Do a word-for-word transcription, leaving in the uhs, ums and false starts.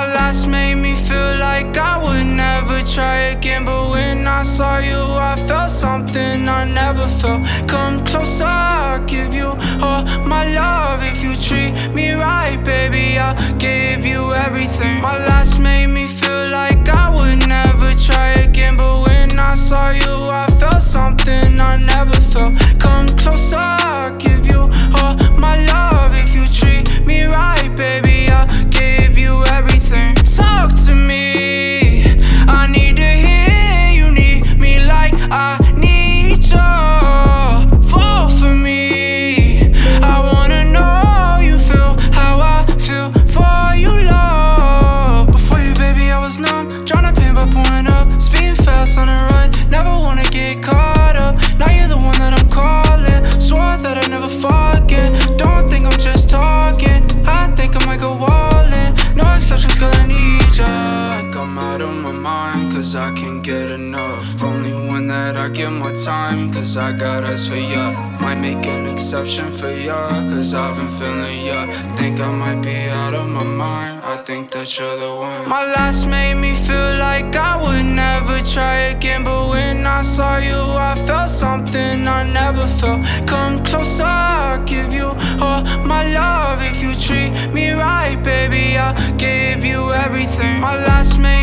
My last made me feel like I would never try again, but when I saw you I felt something I never felt. Come closer, I'll give you all my love. If you treat me right, baby, I'll give you everything. My last made me feel like I would never try again, but when I saw you I felt something I never felt. Come closer, I'll give you all my love. If you treat me right, baby, I'll give you everything. Talk to me, I need to hear you need me like I need you. Fall for me, I wanna know you feel how I feel for you, love. Before you, baby, I was numb, tryna pain by pouring up, speeding fast on the run, never wanna get caught up. Now you're the one that I'm calling, swore that I'd never forget. Don't think I'm just talking, I think I might go all in. No exceptions, girl, I need ya. Like I'm out of my mind, cause I can't get enough. Only one that I give my time, cause I got eyes for ya. Might make an exception for ya, cause I've been feeling ya. Think I might be out of my mind, I think that you're the one. My last made me feel like I would never try again, but when I saw you I felt something I never felt. Come closer, I'll give you all my love. If you treat me right, baby, I'll give you everything. My last made